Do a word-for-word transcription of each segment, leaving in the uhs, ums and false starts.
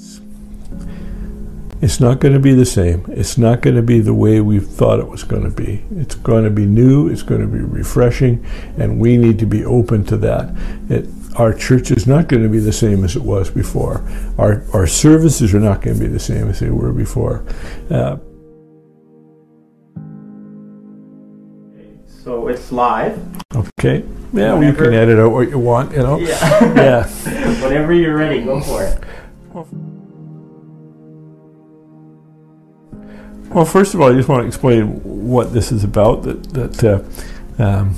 It's not going to be the same. It's not going to be the way we thought it was going to be. It's going to be new. It's going to be refreshing, and we need to be open to that. It, our church is not going to be the same as it was before. Our our services are not going to be the same as they were before. Uh, so it's live. Okay. Yeah, well, you Whenever, can edit out what you want, you know. Yeah. Yeah. Whenever you're ready, go for it. Well, first of all, I just want to explain what this is about. That that uh, um,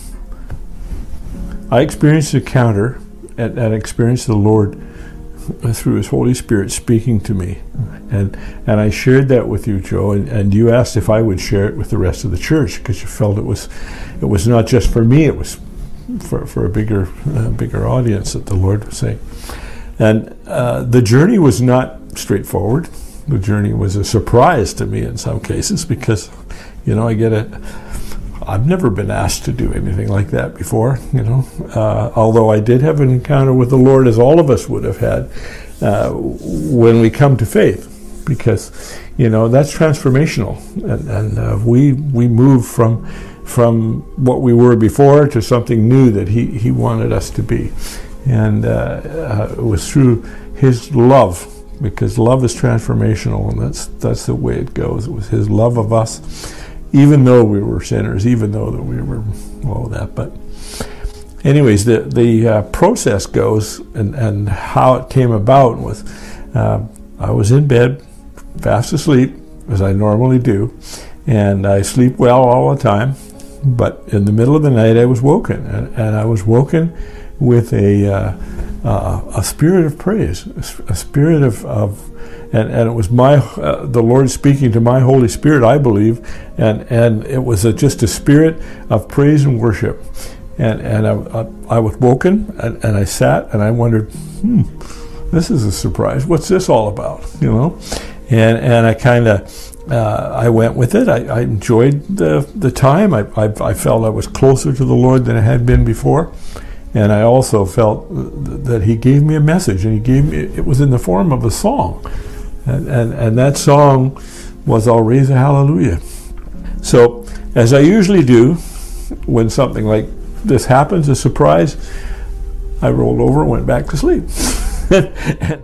I experienced an encounter and, and experienced the Lord through His Holy Spirit speaking to me, and and I shared that with you, Joe. And, and you asked if I would share it with the rest of the church because you felt it was it was not just for me; it was for for a bigger uh, bigger audience that the Lord was saying. And uh, the journey was not straightforward. The journey was a surprise to me in some cases because, you know, I get it. I've never been asked to do anything like that before, you know. Uh, although I did have an encounter with the Lord, as all of us would have had, uh, when we come to faith, because, you know, that's transformational, and, and uh, we we move from from what we were before to something new that He He wanted us to be, and uh, uh, it was through His love. Because love is transformational, and that's that's the way it goes. It was His love of us, even though we were sinners, even though that we were all that. But anyways, the the uh, process goes, and, and how it came about was, uh, I was in bed, fast asleep, as I normally do, and I sleep well all the time. But in the middle of the night, I was woken, and, and I was woken with a uh, uh, a spirit of praise, a spirit of, of and, and it was my uh, the Lord speaking to my Holy Spirit, I believe, and and it was a, just a spirit of praise and worship, and and I, I, I was woken, and, and I sat, and I wondered, hmm, this is a surprise. What's this all about? You know, and and I kind of. Uh, I went with it. I, I enjoyed the the time. I, I I felt I was closer to the Lord than I had been before, and I also felt that He gave me a message, and He gave me. It was in the form of a song, and and, and that song was "I'll Raise a Hallelujah." So, as I usually do, when something like this happens, a surprise, I rolled over and went back to sleep. and,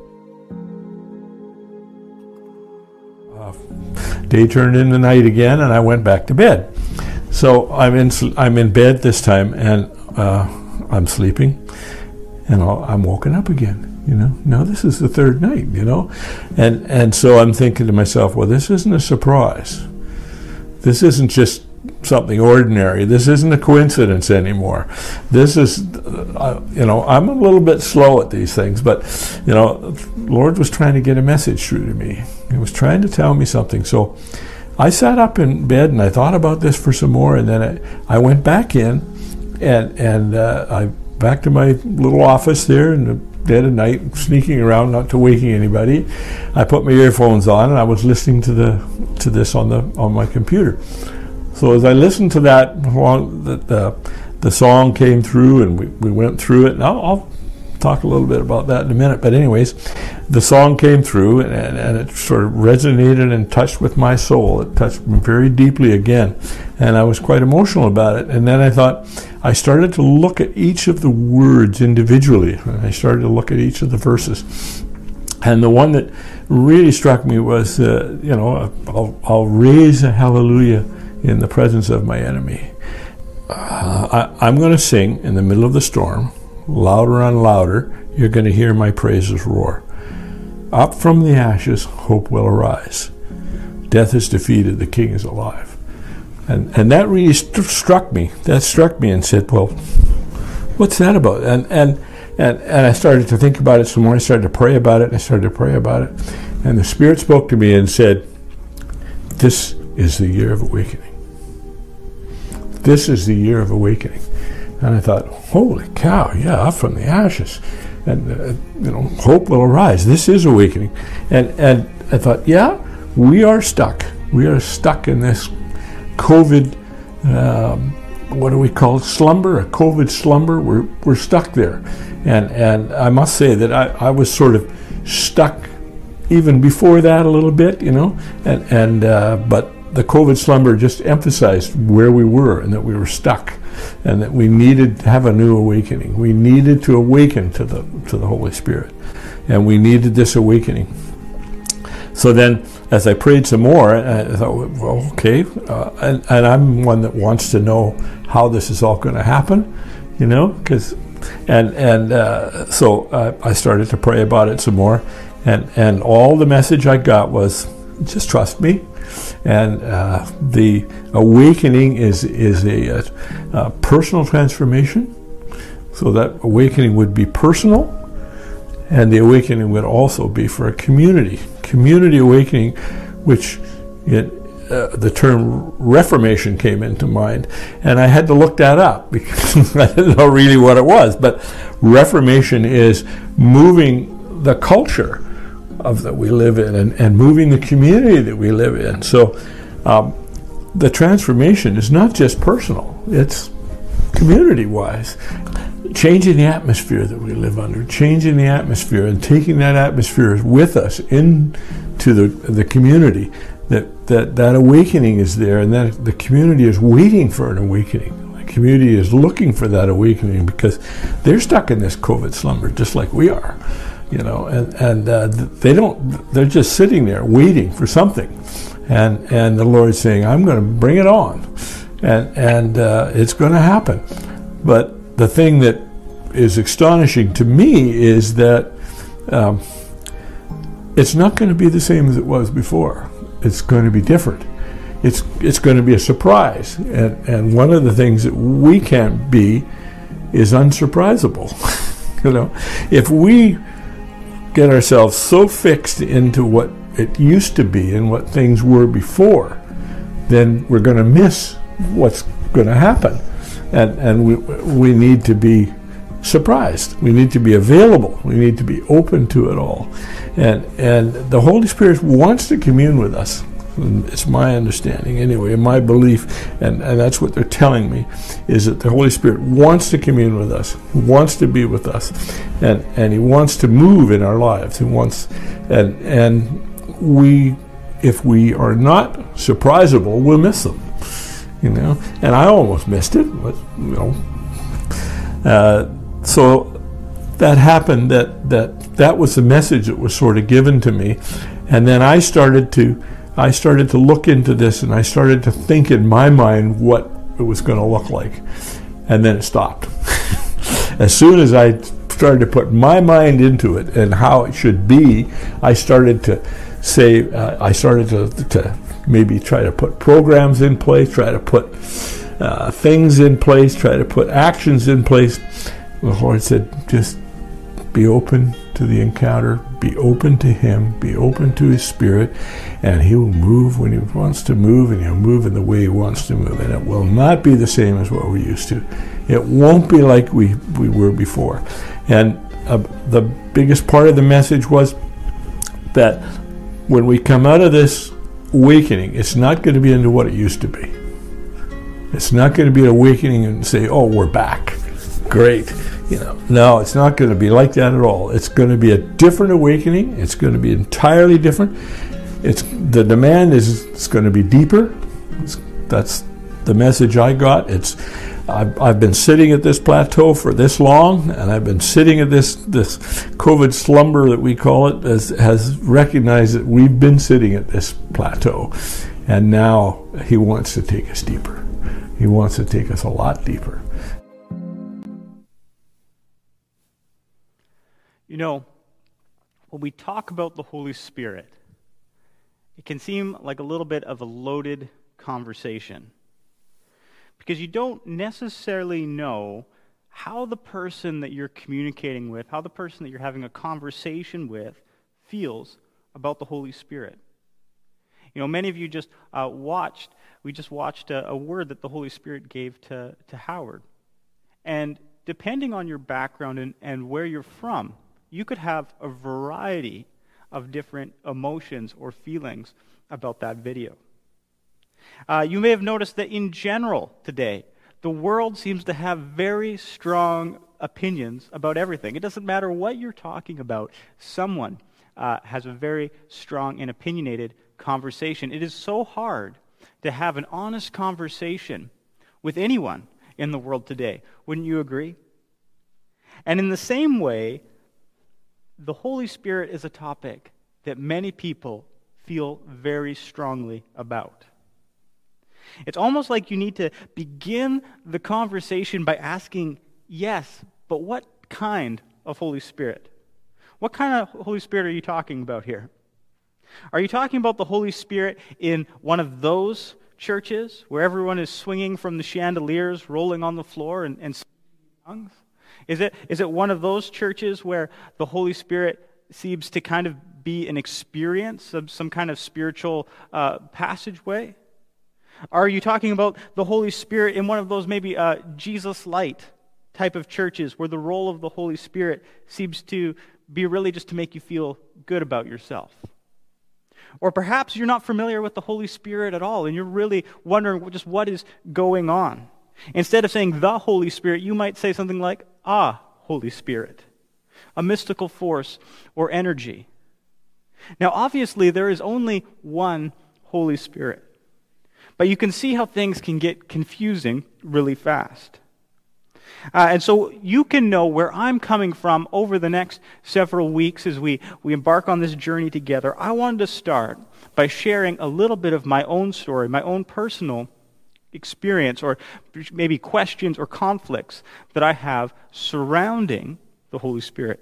Day turned into night again, and I went back to bed. So I'm in I'm in bed this time, and uh, I'm sleeping, and I'll, I'm woken up again. You know, now this is the third night. You know, and and so I'm thinking to myself, well, this isn't a surprise. This isn't just something ordinary. This isn't a coincidence anymore. This is, uh, you know, I'm a little bit slow at these things, but, you know, the Lord was trying to get a message through to me. He was trying to tell me something. So I sat up in bed and I thought about this for some more, and then I, I went back in and and uh, I back to my little office there in the dead of night, sneaking around, not to waking anybody. I put my earphones on and I was listening to the to this on the on my computer. So as I listened to that, the, the, the song came through, and we, we went through it. And I'll, I'll talk a little bit about that in a minute. But anyways, the song came through, and, and, and it sort of resonated and touched with my soul. It touched me very deeply again, and I was quite emotional about it. And then I thought, I started to look at each of the words individually, and I started to look at each of the verses. And the one that really struck me was, uh, you know, I'll, I'll raise a hallelujah in the presence of my enemy. Uh, I, I'm going to sing in the middle of the storm, louder and louder. You're going to hear my praises roar. Up from the ashes, hope will arise. Death is defeated, the King is alive. And and that really st- struck me. That struck me and said, well, what's that about? And and and and I started to think about it some more. I started to pray about it. And I started to pray about it, and the Spirit spoke to me and said, "This is the year of awakening. This is the year of awakening." And I thought, holy cow, yeah, up from the ashes. And, uh, you know, hope will arise. This is awakening. And and I thought, yeah, we are stuck. We are stuck in this COVID, um, what do we call it, slumber, a COVID slumber. We're we're stuck there. And and I must say that I, I was sort of stuck even before that a little bit, you know, and and uh, but the COVID slumber just emphasized where we were and that we were stuck, and that we needed to have a new awakening. We needed to awaken to the to the Holy Spirit, and we needed this awakening. So then, as I prayed some more, I thought, well, okay, uh, and, and I'm one that wants to know how this is all going to happen, you know, because, and and uh, so uh, I started to pray about it some more, and and all the message I got was, just trust me. And uh, the awakening is is a, a, a personal transformation. So that awakening would be personal, and the awakening would also be for a community. Community awakening, which it, uh, the term reformation came into mind, and I had to look that up because I didn't know really what it was. But reformation is moving the culture of that we live in, and, and moving the community that we live in. So um, the transformation is not just personal, it's community-wise. Changing the atmosphere that we live under, changing the atmosphere and taking that atmosphere with us into the the community, that, that, that awakening is there, and that the community is waiting for an awakening. The community is looking for that awakening because they're stuck in this COVID slumber just like we are. You know, and and uh, they don't. They're just sitting there waiting for something, and and the Lord's saying, "I'm going to bring it on," and and uh, it's going to happen. But the thing that is astonishing to me is that um, it's not going to be the same as it was before. It's going to be different. It's it's going to be a surprise, and and one of the things that we can't be is unsurprisable. You know, if we get ourselves so fixed into what it used to be and what things were before, then we're going to miss what's going to happen, and and we we need to be surprised. We need to be available. We need to be open to it all, and and the Holy Spirit wants to commune with us. It's my understanding, anyway, my belief, and, and that's what they're telling me, is that the Holy Spirit wants to commune with us, wants to be with us, and, and He wants to move in our lives. He wants, and and we, if we are not surprisable, we'll miss them, you know. And I almost missed it, but you know. Uh, so that happened. That that that was the message that was sort of given to me, and then I started to. I started to look into this, and I started to think in my mind what it was going to look like. And then it stopped. As soon as I started to put my mind into it and how it should be, I started to say, uh, I started to, to maybe try to put programs in place, try to put uh, things in place, try to put actions in place. The Lord said, just be open to the encounter, be open to Him, be open to His Spirit, and He will move when He wants to move, and He'll move in the way He wants to move. And it will not be the same as what we're used to. It won't be like we, we were before. And uh, the biggest part of the message was that when we come out of this awakening, it's not going to be into what it used to be. It's not going to be an awakening and say, oh, we're back. Great. You know, no, it's not going to be like that at all. It's going to be a different awakening. It's going to be entirely different. It's the demand is it's going to be deeper. It's, that's the message I got. It's I've, I've been sitting at this plateau for this long, and I've been sitting at this this COVID slumber that we call it as has recognized that we've been sitting at this plateau, and now He wants to take us deeper. He wants to take us a lot deeper. You know, when we talk about the Holy Spirit, it can seem like a little bit of a loaded conversation because you don't necessarily know how the person that you're communicating with, how the person that you're having a conversation with feels about the Holy Spirit. You know, many of you just uh, watched, we just watched a, a word that the Holy Spirit gave to, to Howard. And depending on your background and, and where you're from, you could have a variety of different emotions or feelings about that video. Uh, you may have noticed that in general today, the world seems to have very strong opinions about everything. It doesn't matter what you're talking about. Someone uh, has a very strong and opinionated conversation. It is so hard to have an honest conversation with anyone in the world today. Wouldn't you agree? And in the same way, the Holy Spirit is a topic that many people feel very strongly about. It's almost like you need to begin the conversation by asking, yes, but what kind of Holy Spirit? What kind of Holy Spirit are you talking about here? Are you talking about the Holy Spirit in one of those churches where everyone is swinging from the chandeliers, rolling on the floor, and, and speaking in tongues? Is it, is it one of those churches where the Holy Spirit seems to kind of be an experience of some kind of spiritual uh, passageway? Are you talking about the Holy Spirit in one of those maybe uh, Jesus Light type of churches where the role of the Holy Spirit seems to be really just to make you feel good about yourself? Or perhaps you're not familiar with the Holy Spirit at all and you're really wondering just what is going on. Instead of saying the Holy Spirit, you might say something like, ah, Holy Spirit, a mystical force or energy. Now, obviously, there is only one Holy Spirit. But you can see how things can get confusing really fast. Uh, and so you can know where I'm coming from over the next several weeks as we, we embark on this journey together. I wanted to start by sharing a little bit of my own story, my own personal experience, or maybe questions or conflicts that I have surrounding the Holy Spirit.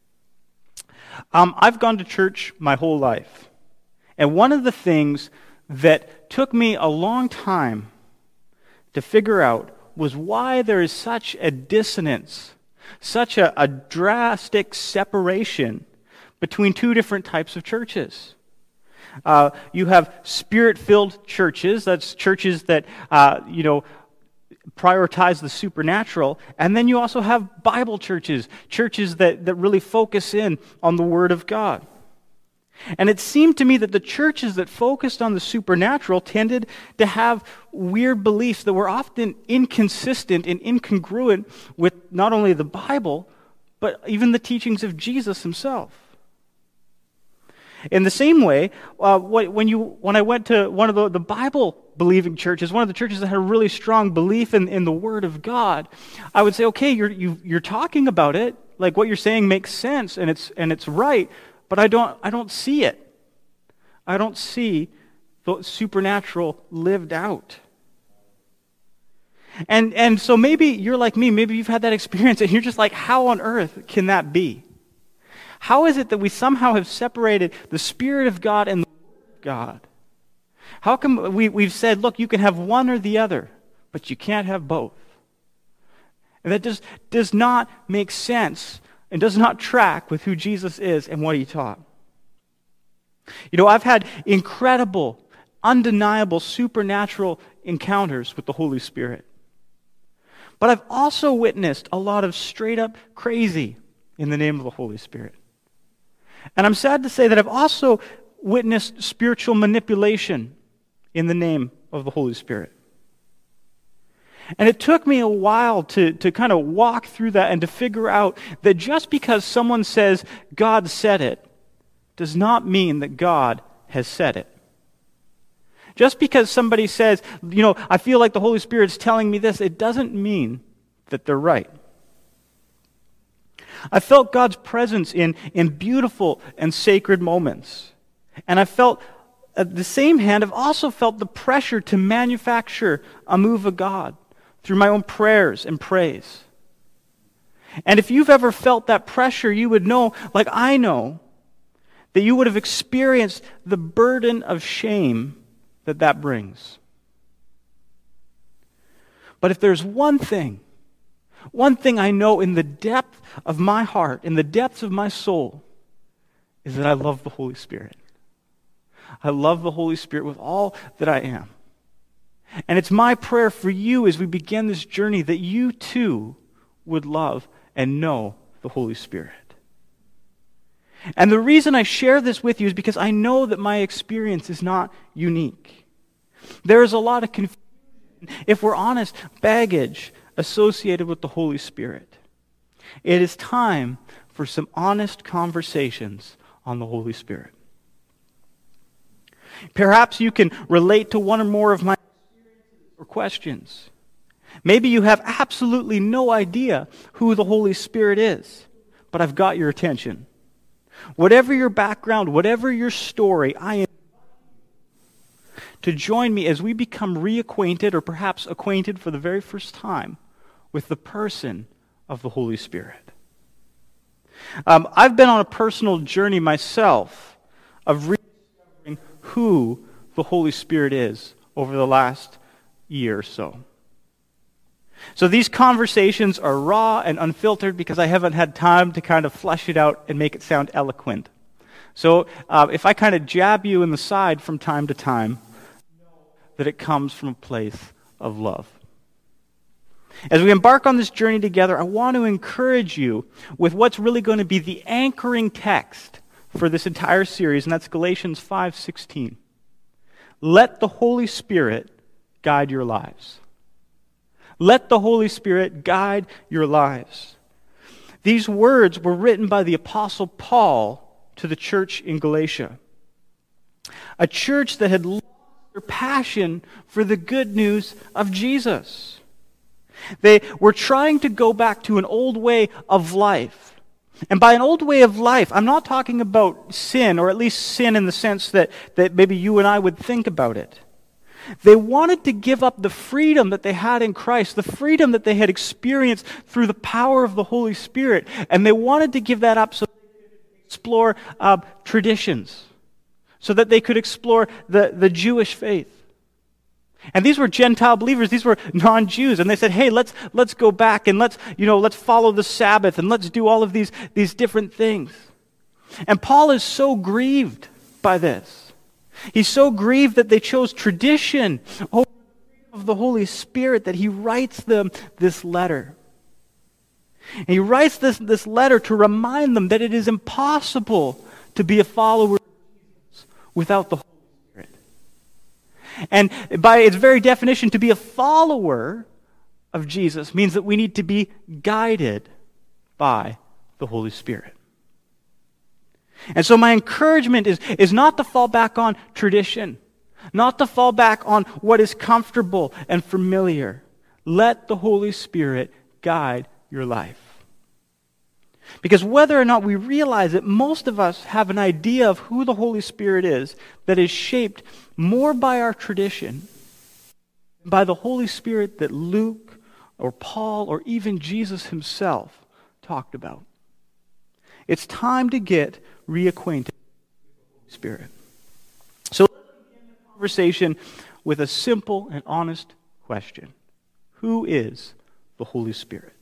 Um, I've gone to church my whole life. And one of the things that took me a long time to figure out was why there is such a dissonance, such a, a drastic separation between two different types of churches. Uh, you have Spirit-filled churches, that's churches that, uh, you know, prioritize the supernatural, and then you also have Bible churches, churches that, that really focus in on the Word of God. And it seemed to me that the churches that focused on the supernatural tended to have weird beliefs that were often inconsistent and incongruent with not only the Bible, but even the teachings of Jesus himself. In the same way, uh, when you when I went to one of the, the Bible-believing churches, one of the churches that had a really strong belief in, in the Word of God, I would say, okay, you're you, you're talking about it, like what you're saying makes sense and it's and it's right. But I don't I don't see it. I don't see the supernatural lived out. And and so maybe you're like me, maybe you've had that experience and you're just like, how on earth can that be? How is it that we somehow have separated the Spirit of God and the Word of God? How come we, we've said, look, you can have one or the other, but you can't have both? And that just does not make sense and does not track with who Jesus is and what he taught. You know, I've had incredible, undeniable, supernatural encounters with the Holy Spirit. But I've also witnessed a lot of straight up crazy in the name of the Holy Spirit. And I'm sad to say that I've also witnessed spiritual manipulation in the name of the Holy Spirit. And it took me a while to, to kind of walk through that and to figure out that just because someone says God said it does not mean that God has said it. Just because somebody says, you know, I feel like the Holy Spirit's telling me this, it doesn't mean that they're right. I felt God's presence in, in beautiful and sacred moments. And I felt, at the same hand, I've also felt the pressure to manufacture a move of God through my own prayers and praise. And if you've ever felt that pressure, you would know, like I know, that you would have experienced the burden of shame that that brings. But if there's one thing, one thing I know in the depth of my heart, in the depths of my soul, is that I love the Holy Spirit. I love the Holy Spirit with all that I am. And it's my prayer for you as we begin this journey that you too would love and know the Holy Spirit. And the reason I share this with you is because I know that my experience is not unique. There is a lot of confusion, if we're honest, baggage associated with the Holy Spirit. It is time for some honest conversations on the Holy Spirit. Perhaps you can relate to one or more of my experiences or questions. Maybe you have absolutely no idea who the Holy Spirit is, but I've got your attention. Whatever your background, whatever your story, I am to join me as we become reacquainted or perhaps acquainted for the very first time with the person of the Holy Spirit. Um, I've been on a personal journey myself of rediscovering who the Holy Spirit is over the last year or so. So these conversations are raw and unfiltered because I haven't had time to kind of flesh it out and make it sound eloquent. So uh, if I kind of jab you in the side from time to time, that it comes from a place of love. As we embark on this journey together, I want to encourage you with what's really going to be the anchoring text for this entire series, and that's Galatians five sixteen. Let the Holy Spirit guide your lives. Let the Holy Spirit guide your lives. These words were written by the Apostle Paul to the church in Galatia, a church that had lost their passion for the good news of Jesus. They were trying to go back to an old way of life. And by an old way of life, I'm not talking about sin, or at least sin in the sense that, that maybe you and I would think about it. They wanted to give up the freedom that they had in Christ, the freedom that they had experienced through the power of the Holy Spirit, and they wanted to give that up so they could explore uh, traditions, so that they could explore the, the Jewish faith. And these were Gentile believers, these were non-Jews, and they said, hey, let's let's go back and let's, you know, let's follow the Sabbath and let's do all of these, these different things. And Paul is so grieved by this. He's so grieved that they chose tradition over the freedom of the Holy Spirit that he writes them this letter. And he writes this, this letter to remind them that it is impossible to be a follower of Jesus without the Holy Spirit. And by its very definition, to be a follower of Jesus means that we need to be guided by the Holy Spirit. And so my encouragement is, is not to fall back on tradition, not to fall back on what is comfortable and familiar. Let the Holy Spirit guide your life. Because whether or not we realize it, most of us have an idea of who the Holy Spirit is that is shaped more by our tradition, by the Holy Spirit that Luke or Paul or even Jesus himself talked about. It's time to get reacquainted with the Holy Spirit. So let's begin the conversation with a simple and honest question. Who is the Holy Spirit?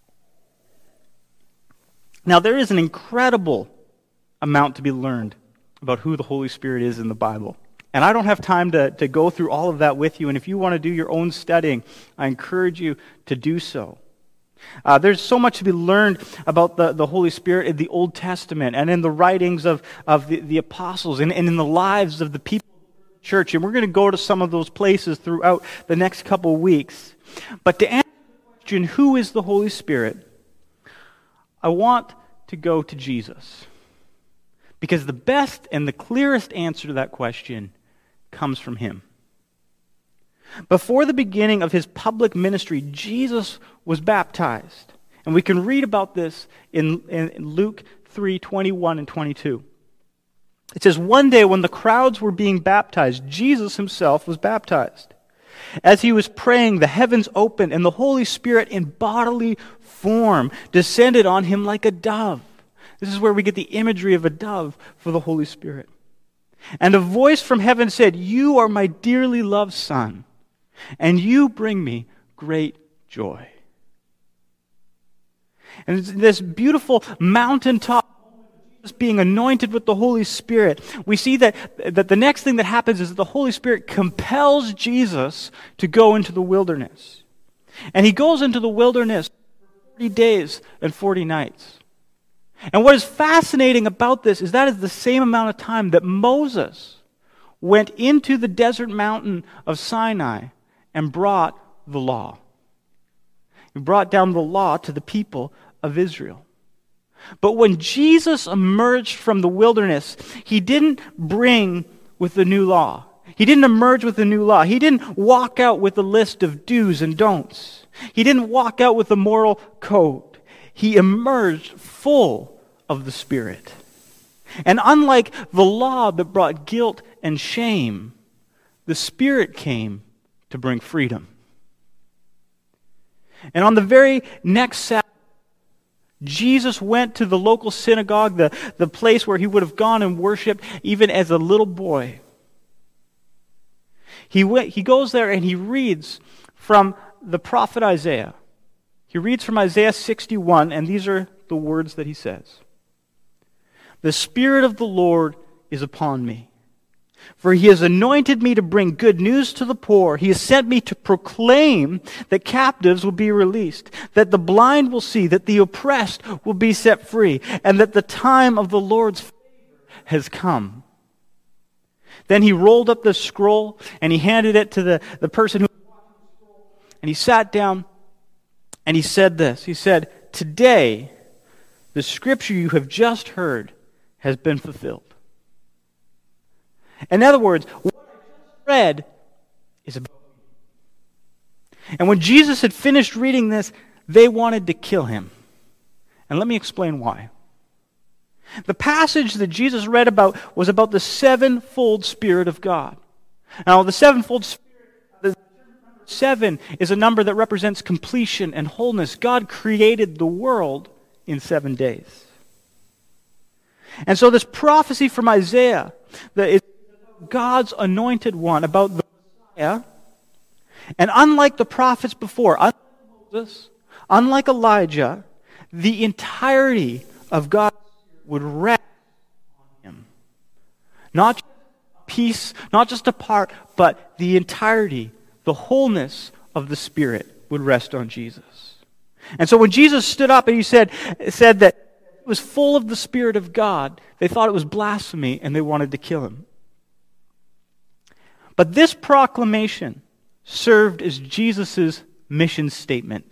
Now, there is an incredible amount to be learned about who the Holy Spirit is in the Bible. And I don't have time to, to go through all of that with you. And if you want to do your own studying, I encourage you to do so. Uh, there's so much to be learned about the, the Holy Spirit in the Old Testament and in the writings of, of the, the apostles and, and in the lives of the people of the church. And we're going to go to some of those places throughout the next couple of weeks. But to answer the question, who is the Holy Spirit? I want to go to Jesus. Because the best and the clearest answer to that question comes from him. Before the beginning of his public ministry, Jesus was baptized. And we can read about this in, in Luke three, twenty-one and twenty-two. It says, one day when the crowds were being baptized, Jesus himself was baptized. As he was praying, the heavens opened, and the Holy Spirit in bodily form descended on him like a dove. This is where we get the imagery of a dove for the Holy Spirit. And a voice from heaven said, "You are my dearly loved Son, and you bring me great joy." And it's this beautiful mountaintop being anointed with the Holy Spirit, we see that, that the next thing that happens is that the Holy Spirit compels Jesus to go into the wilderness. And he goes into the wilderness for forty days and forty nights. And what is fascinating about this is that is the same amount of time that Moses went into the desert mountain of Sinai and brought the law. He brought down the law to the people of Israel. But when Jesus emerged from the wilderness, he didn't bring with the new law. He didn't emerge with the new law. He didn't walk out with a list of do's and don'ts. He didn't walk out with a moral code. He emerged full of the Spirit. And unlike the law that brought guilt and shame, the Spirit came to bring freedom. And on the very next Sabbath, Jesus went to the local synagogue, the, the place where he would have gone and worshiped even as a little boy. He went, he goes there and he reads from the prophet Isaiah. He reads from Isaiah sixty-one, and these are the words that he says. The Spirit of the Lord is upon me, for he has anointed me to bring good news to the poor. He has sent me to proclaim that captives will be released, that the blind will see, that the oppressed will be set free, and that the time of the Lord's favor has come. Then he rolled up the scroll and he handed it to the, the person who was watching the scroll, and he sat down and he said this. He said, "Today, the scripture you have just heard has been fulfilled." In other words, what I just read is about me. And when Jesus had finished reading this, they wanted to kill him. And let me explain why. The passage that Jesus read about was about the sevenfold Spirit of God. Now, the sevenfold Spirit, the number seven is a number that represents completion and wholeness. God created the world in seven days. And so this prophecy from Isaiah that is God's anointed one, about the Messiah, and unlike the prophets before, unlike Moses, unlike Elijah, the entirety of God would rest on him. Not just a piece, not just a part, but the entirety, the wholeness of the Spirit would rest on Jesus. And so when Jesus stood up and he said, said that he was full of the Spirit of God, they thought it was blasphemy and they wanted to kill him. But this proclamation served as Jesus' mission statement.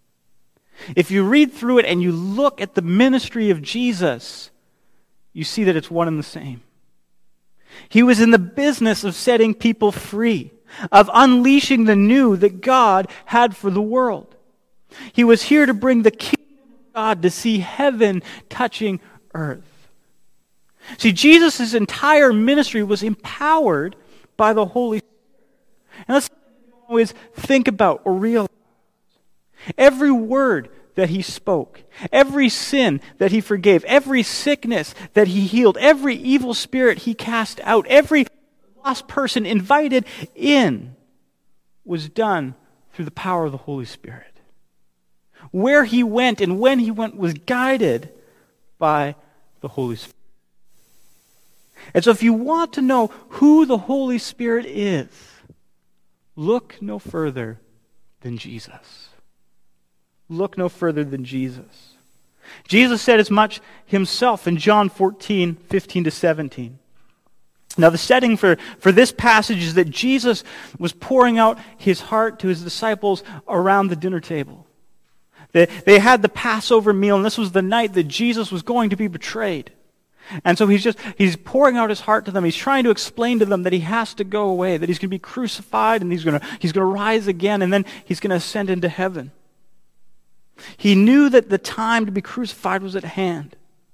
If you read through it and you look at the ministry of Jesus, you see that it's one and the same. He was in the business of setting people free, of unleashing the new that God had for the world. He was here to bring the kingdom of God, to see heaven touching earth. See, Jesus' entire ministry was empowered by the Holy Spirit. And that's something we don't always think about or realize. Every word that he spoke, every sin that he forgave, every sickness that he healed, every evil spirit he cast out, every lost person invited in was done through the power of the Holy Spirit. Where he went and when he went was guided by the Holy Spirit. And so if you want to know who the Holy Spirit is, look no further than Jesus. Look no further than Jesus. Jesus said as much himself in John fourteen, fifteen to seventeen. Now the setting for, for this passage is that Jesus was pouring out his heart to his disciples around the dinner table. They, they had the Passover meal, and this was the night that Jesus was going to be betrayed. And so he's just, he's pouring out his heart to them. He's trying to explain to them that he has to go away, that he's going to be crucified, and he's going to, he's going to rise again, and then he's going to ascend into heaven. He knew that the time to be crucified was at hand.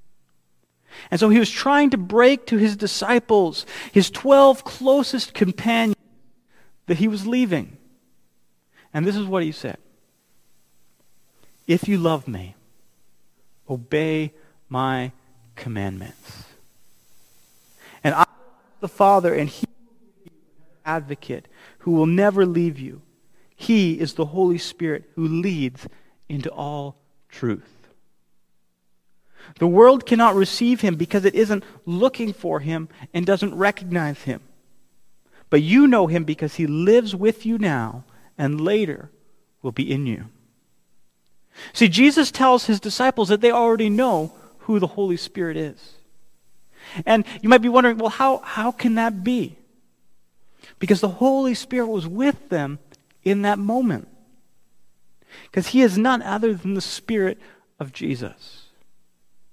And so he was trying to break to his disciples, his twelve closest companions, that he was leaving. And this is what he said. If you love me, obey my commandments. And I will ask the Father, and he will give you an advocate who will never leave you. He is the Holy Spirit who leads into all truth. The world cannot receive him because it isn't looking for him and doesn't recognize him. But you know him because he lives with you now and later will be in you. See, Jesus tells his disciples that they already know who the Holy Spirit is. And you might be wondering, well, how, how can that be? Because the Holy Spirit was with them in that moment. Because he is none other than the Spirit of Jesus.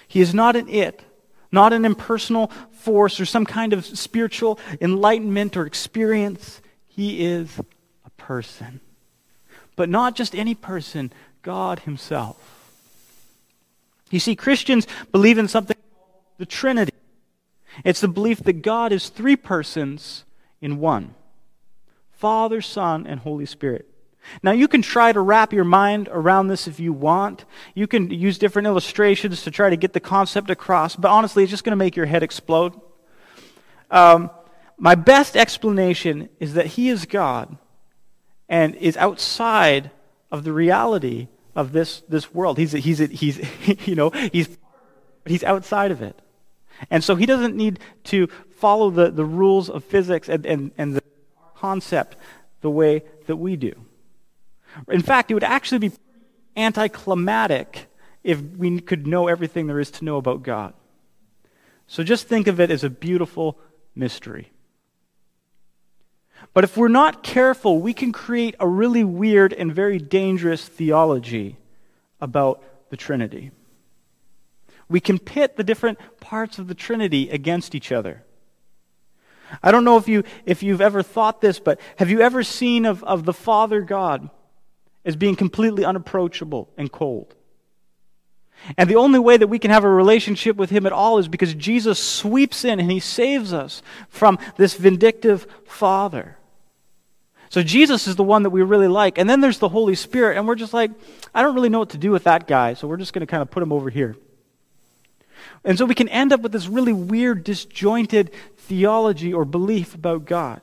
He is not an it, not an impersonal force or some kind of spiritual enlightenment or experience. He is a person. But not just any person, God himself. You see, Christians believe in something called the Trinity. It's the belief that God is three persons in one: Father, Son, and Holy Spirit. Now, you can try to wrap your mind around this if you want. You can use different illustrations to try to get the concept across, but honestly, it's just going to make your head explode. Um, my best explanation is that he is God and is outside of the reality of this, this world. He's, he's, he's, you know, he's, he's outside of it. And so he doesn't need to follow the, the rules of physics and, and, and the concept the way that we do. In fact, it would actually be anticlimactic if we could know everything there is to know about God. So just think of it as a beautiful mystery. But if we're not careful, we can create a really weird and very dangerous theology about the Trinity. We can pit the different parts of the Trinity against each other. I don't know if, you, if you've ever thought this, but have you ever seen of, of the Father God as being completely unapproachable and cold? And the only way that we can have a relationship with him at all is because Jesus sweeps in and he saves us from this vindictive Father. So Jesus is the one that we really like. And then there's the Holy Spirit, and we're just like, I don't really know what to do with that guy, so we're just going to kind of put him over here. And so we can end up with this really weird, disjointed theology or belief about God.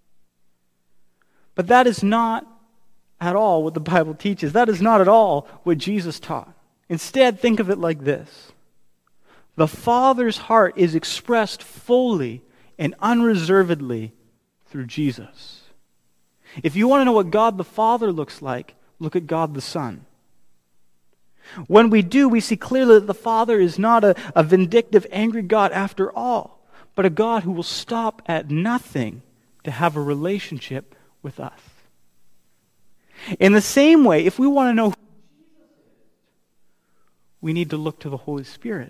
But that is not at all what the Bible teaches. That is not at all what Jesus taught. Instead, think of it like this. The Father's heart is expressed fully and unreservedly through Jesus. If you want to know what God the Father looks like, look at God the Son. When we do, we see clearly that the Father is not a, a vindictive, angry God after all, but a God who will stop at nothing to have a relationship with us. In the same way, if we want to know who Jesus is, we need to look to the Holy Spirit.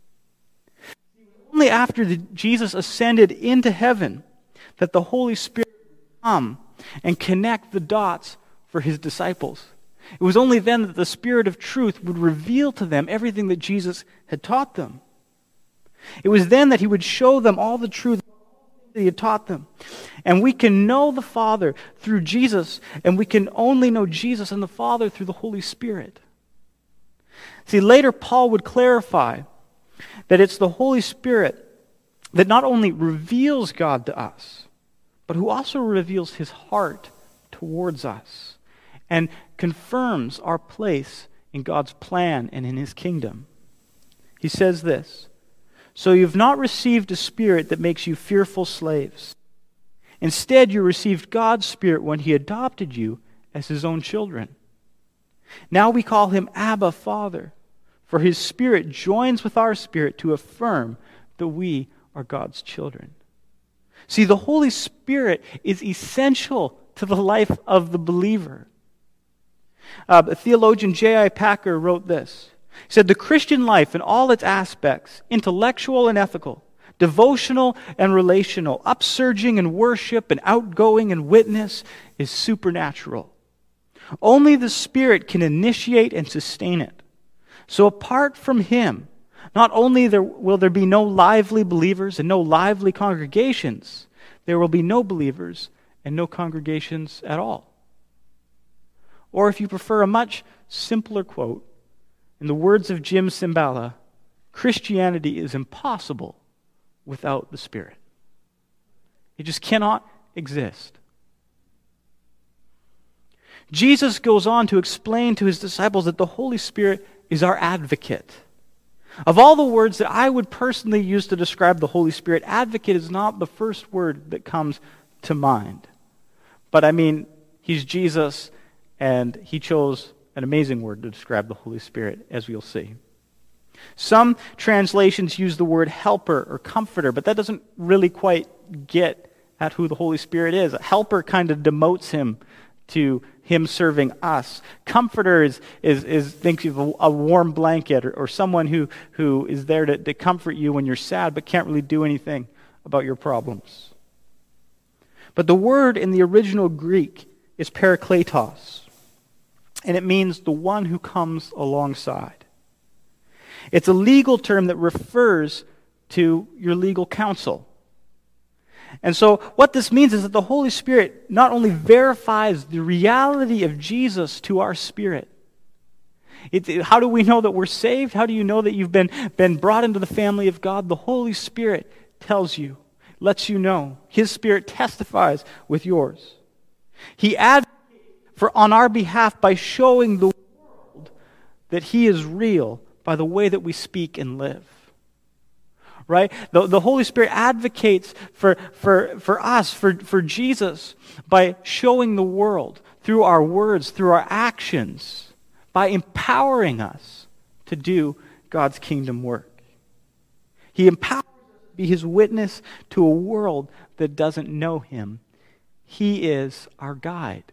Only after the, Jesus ascended into heaven that the Holy Spirit would come and connect the dots for his disciples. It was only then that the Spirit of truth would reveal to them everything that Jesus had taught them. It was then that he would show them all the truth that he had taught them. And we can know the Father through Jesus, and we can only know Jesus and the Father through the Holy Spirit. See, later Paul would clarify that it's the Holy Spirit that not only reveals God to us, but who also reveals his heart towards us and confirms our place in God's plan and in his kingdom. He says this, "So you've not received a spirit that makes you fearful slaves. Instead, you received God's Spirit when he adopted you as his own children. Now we call him Abba, Father, for his Spirit joins with our spirit to affirm that we are God's children." See, the Holy Spirit is essential to the life of the believer. Uh, theologian J I Packer wrote this. He said, "The Christian life in all its aspects, intellectual and ethical, devotional and relational, upsurging and worship and outgoing and witness, is supernatural. Only the Spirit can initiate and sustain it. So apart from him, not only there, will there be no lively believers and no lively congregations, there will be no believers and no congregations at all." Or if you prefer a much simpler quote, in the words of Jim Cymbala, Christianity is impossible without the Spirit. It just cannot exist. Jesus goes on to explain to his disciples that the Holy Spirit is our advocate. Of all the words that I would personally use to describe the Holy Spirit, advocate is not the first word that comes to mind. But I mean, he's Jesus, and he chose an amazing word to describe the Holy Spirit, as we'll see. Some translations use the word helper or comforter, but that doesn't really quite get at who the Holy Spirit is. A helper kind of demotes him to him serving us. Comforter is, is, is think of a, a warm blanket, or, or someone who, who is there to, to comfort you when you're sad but can't really do anything about your problems. But the word in the original Greek is parakletos, and it means the one who comes alongside. It's a legal term that refers to your legal counsel. And so what this means is that the Holy Spirit not only verifies the reality of Jesus to our spirit. It, it, how do we know that we're saved? How do you know that you've been, been brought into the family of God? The Holy Spirit tells you, lets you know. His Spirit testifies with yours. He advocates for on our behalf by showing the world that He is real by the way that we speak and live. Right? The, the Holy Spirit advocates for, for, for us, for, for Jesus, by showing the world through our words, through our actions, by empowering us to do God's kingdom work. He empowers us to be His witness to a world that doesn't know Him. He is our guide.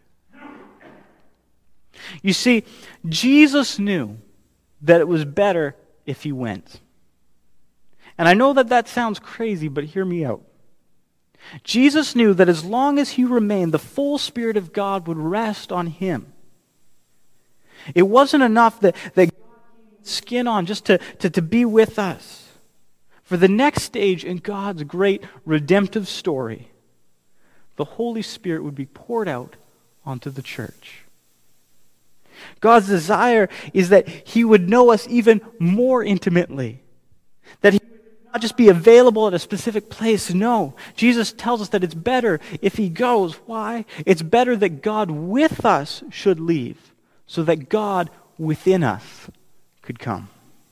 You see, Jesus knew that it was better if He went. And I know that that sounds crazy, but hear me out. Jesus knew that as long as He remained, the full Spirit of God would rest on Him. It wasn't enough that, that God had skin on just to, to, to be with us. For the next stage in God's great redemptive story, the Holy Spirit would be poured out onto the church. God's desire is that He would know us even more intimately. That He would not just be available at a specific place. No. Jesus tells us that it's better if He goes. Why? It's better that God with us should leave, so that God within us could come.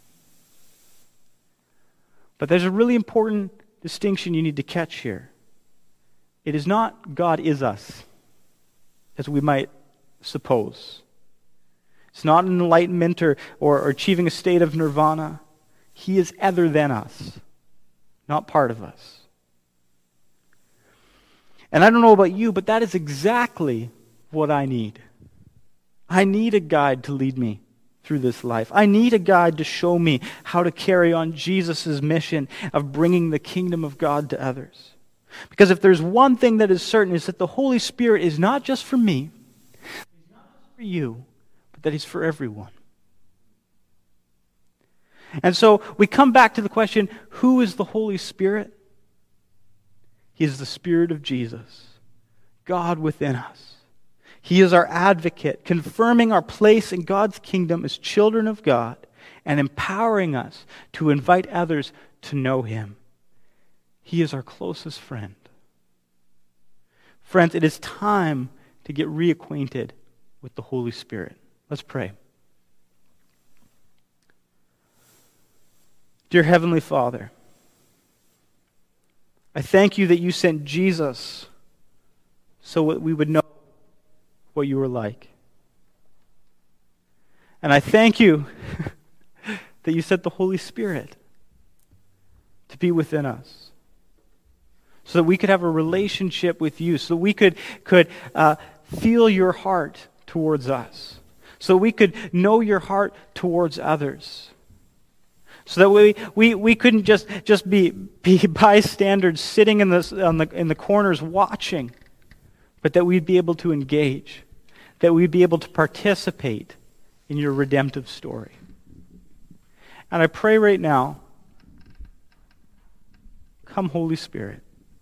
But there's a really important distinction you need to catch here. It is not God is us, as we might suppose. It's not an enlightenment or, or, or achieving a state of nirvana. He is other than us, not part of us. And I don't know about you, but that is exactly what I need. I need a guide to lead me through this life. I need a guide to show me how to carry on Jesus' mission of bringing the kingdom of God to others. Because if there's one thing that is certain, is that the Holy Spirit is not just for me, He's not just for you, but that He's for everyone. And so we come back to the question, who is the Holy Spirit? He is the Spirit of Jesus, God within us. He is our advocate, confirming our place in God's kingdom as children of God and empowering us to invite others to know Him. He is our closest friend. Friends, it is time to get reacquainted with the Holy Spirit. Let's pray. Dear Heavenly Father, I thank You that You sent Jesus so that we would know what You were like. And I thank You that You sent the Holy Spirit to be within us, so that we could have a relationship with You, so that we could, could uh, feel Your heart towards us, so we could know Your heart towards others. So that we, we, we couldn't just, just be, be bystanders sitting in the, on the, in the corners watching, but that we'd be able to engage, that we'd be able to participate in Your redemptive story. And I pray right now, come Holy Spirit.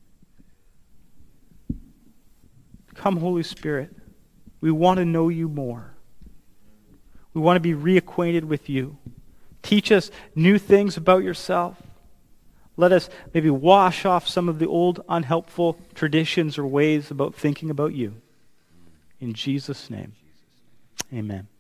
Come Holy Spirit. We want to know You more. We want to be reacquainted with You. Teach us new things about Yourself. Let us maybe wash off some of the old unhelpful traditions or ways about thinking about You. In Jesus' name, amen.